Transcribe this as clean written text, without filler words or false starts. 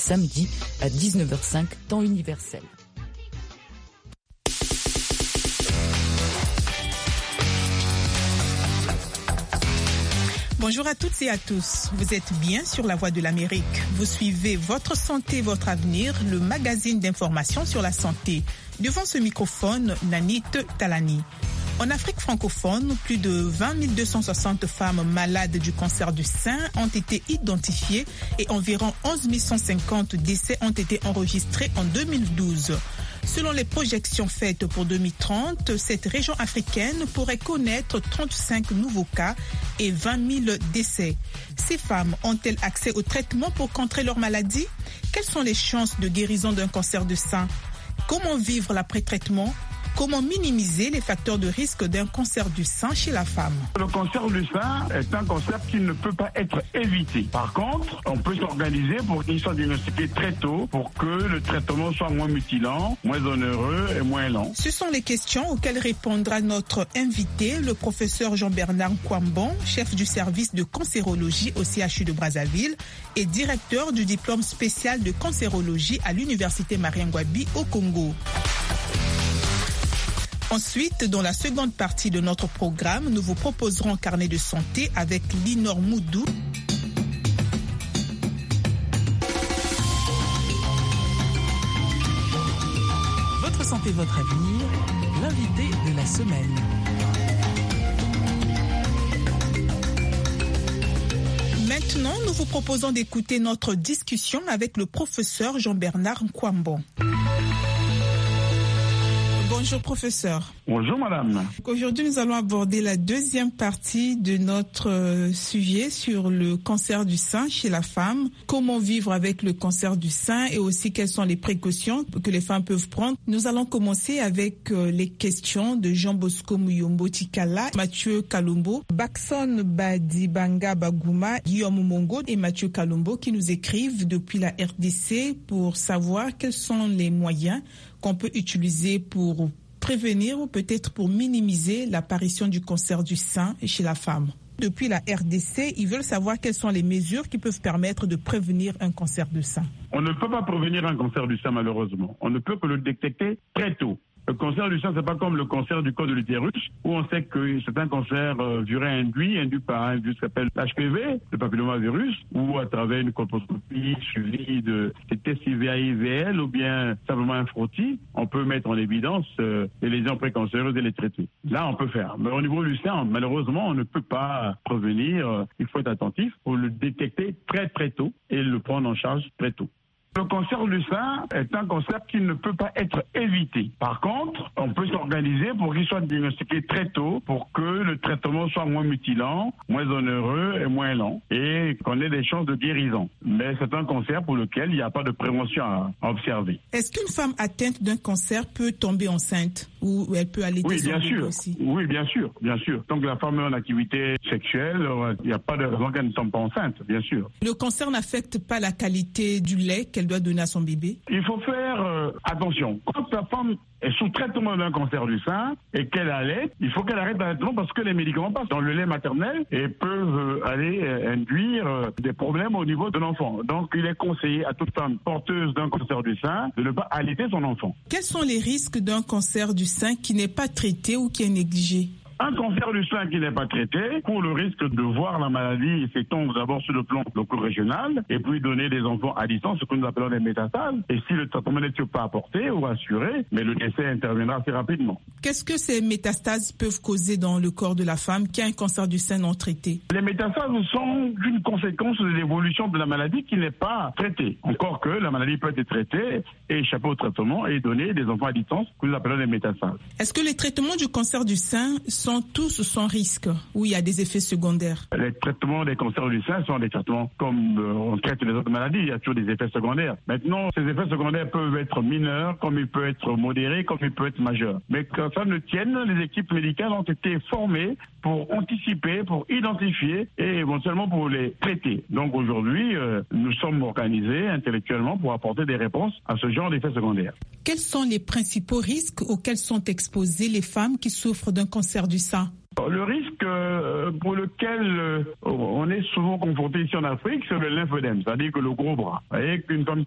samedi à 19h05, temps universel. Bonjour à toutes et à tous. Vous êtes bien sur la Voix de l'Amérique. Vous suivez Votre Santé, Votre Avenir, le magazine d'information sur la santé. Devant ce microphone, Nanit Talani. En Afrique francophone, plus de 20 260 femmes malades du cancer du sein ont été identifiées et environ 11 150 décès ont été enregistrés en 2012. Selon les projections faites pour 2030, cette région africaine pourrait connaître 35 nouveaux cas et 20 000 décès. Ces femmes ont-elles accès au traitement pour contrer leur maladie? Quelles sont les chances de guérison d'un cancer du sein? Comment vivre l'après-traitement? Comment minimiser les facteurs de risque d'un cancer du sein chez la femme? Le cancer du sein est un cancer qui ne peut pas être évité. Par contre, on peut s'organiser pour qu'il soit diagnostiqué très tôt pour que le traitement soit moins mutilant, moins onéreux et moins lent. Ce sont les questions auxquelles répondra notre invité, le professeur Jean-Bernard Nkwambon, chef du service de cancérologie au CHU de Brazzaville et directeur du diplôme spécial de cancérologie à l'université Marien-Ngouabi au Congo. Ensuite, dans la seconde partie de notre programme, nous vous proposerons un carnet de santé avec Linor Moudou. Votre santé, votre avenir, l'invité de la semaine. Maintenant, nous vous proposons d'écouter notre discussion avec le professeur Jean-Bernard Nkwambon. Bonjour professeur. Bonjour madame. Aujourd'hui, nous allons aborder la deuxième partie de notre sujet sur le cancer du sein chez la femme. Comment vivre avec le cancer du sein et aussi quelles sont les précautions que les femmes peuvent prendre. Nous allons commencer avec les questions de Jean Bosco Muyombo Tikala, Mathieu Kalumbo, Bakson Badibanga Bagouma, Guillaume Mongo et Mathieu Kalumbo qui nous écrivent depuis la RDC pour savoir quels sont les moyens qu'on peut utiliser pour prévenir ou peut-être pour minimiser l'apparition du cancer du sein chez la femme. Depuis la RDC, ils veulent savoir quelles sont les mesures qui peuvent permettre de prévenir un cancer du sein. On ne peut pas prévenir un cancer du sein malheureusement. On ne peut que le détecter très tôt. Le cancer du sein, c'est pas comme le cancer du col de l'utérus, où on sait que c'est un cancer induit par un virus qui s'appelle l'HPV, le papillomavirus, ou à travers une colposcopie suivie de tests IVA-IVL ou bien simplement un frottis, on peut mettre en évidence les lésions précancéreuses et les traiter. Là, on peut faire. Mais au niveau du sein, malheureusement, on ne peut pas prévenir. Il faut être attentif pour le détecter très très tôt et le prendre en charge très tôt. Le cancer du sein est un cancer qui ne peut pas être évité. Par contre, on peut s'organiser pour qu'il soit diagnostiqué très tôt pour que le traitement soit moins mutilant, moins onéreux et moins lent et qu'on ait des chances de guérison. Mais c'est un cancer pour lequel il n'y a pas de prévention à observer. Est-ce qu'une femme atteinte d'un cancer peut tomber enceinte ou elle peut allaiter son bébé aussi? Oui, bien sûr, bien sûr. Tant que la femme est en activité sexuelle, il n'y a pas de raison qu'elle ne tombe pas enceinte, bien sûr. Le cancer n'affecte pas la qualité du lait qu'elle doit donner à son bébé? Il faut faire attention. Quand la femme est sous traitement d'un cancer du sein et qu'elle allait, il faut qu'elle arrête l'allaitement parce que les médicaments passent dans le lait maternel et peuvent aller induire des problèmes au niveau de l'enfant. Donc il est conseillé à toute femme porteuse d'un cancer du sein de ne pas allaiter son enfant. Quels sont les risques d'un cancer du sein qui n'est pas traité ou qui est négligé? Un cancer du sein qui n'est pas traité court le risque de voir la maladie s'étendre d'abord sur le plan local-régional et puis donner des enfants à distance, ce que nous appelons des métastases. Et si le traitement n'est pas apporté ou assuré, mais le décès interviendra assez rapidement. Qu'est-ce que ces métastases peuvent causer dans le corps de la femme qui a un cancer du sein non traité? Les métastases sont une conséquence de l'évolution de la maladie qui n'est pas traitée. Encore que la maladie peut être traitée et échapper au traitement et donner des enfants à distance que nous appelons des métastases. Est-ce que les traitements du cancer du sein sont tous sans risque ou il y a des effets secondaires? Les traitements des cancers du sein sont des traitements comme on traite les autres maladies, il y a toujours des effets secondaires. Maintenant, ces effets secondaires peuvent être mineurs, comme ils peuvent être modérés, comme ils peuvent être majeurs. Mais quand ça ne tienne, les équipes médicales ont été formées pour anticiper, pour identifier et éventuellement pour les traiter. Donc aujourd'hui, nous sommes organisés intellectuellement pour apporter des réponses à ce genre d'effets secondaires. Quels sont les principaux risques auxquels sont exposées les femmes qui souffrent d'un cancer du sein? Le risque pour lequel on est souvent confronté ici en Afrique, c'est le lymphodème, c'est-à-dire que le gros bras. Vous voyez qu'une femme